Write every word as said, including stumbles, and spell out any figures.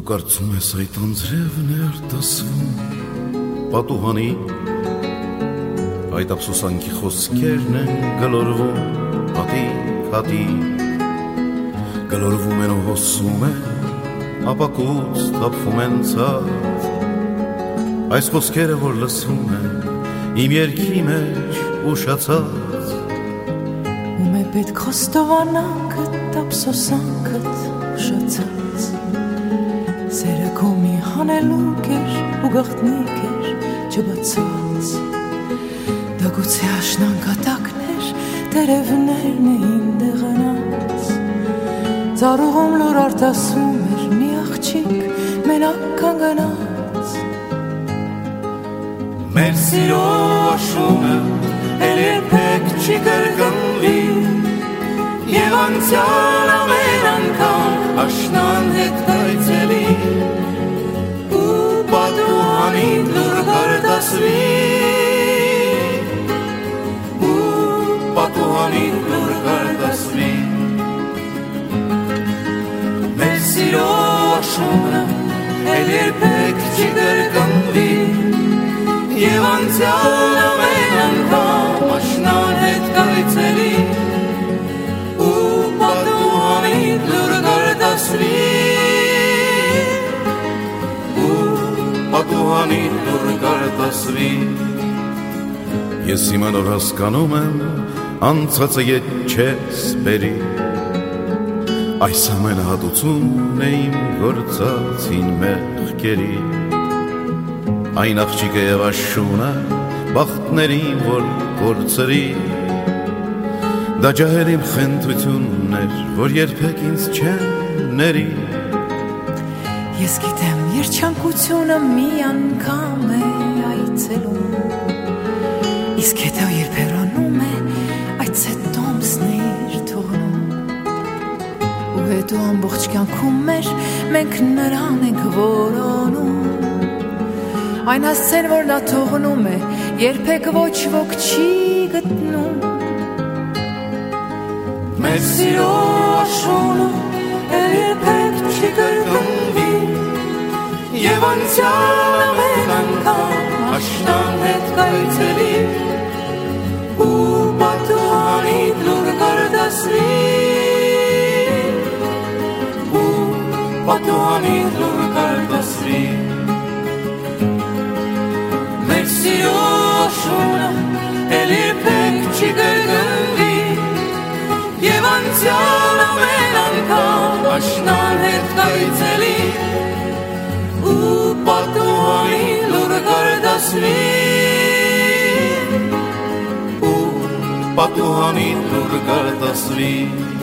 կարծում ես այդ անձրևն էր դասվում պատուհանի, այդ ափսոսանքի խոսքերն են գլորվում հատիկ-հատիկ, գլորվում են ու հոսում են, ապակուց թափվում են ցած, այս խոսքերը որ լսում են իմ երգի մեջ ուշացած, ում է պետք խոստովանանքդ ափսոսանքդ ուշացած, սերը քո մի հանելուկ էր ու գաղտնիք էր չբացած, դա գուցե աշնան կատակներ տերևներն էին դեղանած, ծառուղում լուր արտասում էր մի աղջիկ մենակ կանգնած, մեր սիրո աշունը էլ երբեք չի կրկնվի, և անցյալ ամեն անգամ աշնան հետ կայցելի, ու պատուհանին լուր կարտասվի, ու պատուհանին լուր կարտասվի, մեր սիրո աշունը էլ երբեք չի կրկնվի, և անցյալ ամեն անգամ աշնան հետ կայցելի, ու պատուհանին լուր կարտասվի, ու պատուհանին լուր կարտասվի, ես հիմա նոր հասկանում եմ անցածը ետ չես բերի, այս ամենը հատուցումն է իմ գործածին մեղքերի, այն աղջիկը և աշունը բախտներին որ կործրի, դա ջահել իմ խնդրությունն էր, որ երբեք ինձ չեն ների, ես գիտեմ երջանկությունը մի անգամ է այցելում, իսկ հետո երբ հեռանում է այդ սետոմսն է իր թողնում, ու հետո ամբողջ կյանքում մեր մենք նրան ենք որոնում, այն հասցեն, որ նա թողնում է, երբեք ոչ ոք չի գտնում, մեր սիրո աշունը էլ երբեք չի կրկնվի, և անցյալ ամեն անգամ աշնան հետ կայցելի, ու պատուհանին լուր կարտասվի, ու պատուհանին լուր կարտասվի, մեր սիրո աշունը էլ երբեք չի կրկնվի, և անցյալ ամեն անգամ աշնան հետ կայցելի, ու պատուհանին լուր կարտասվի, ու պատուհանին լուր կարտասվի,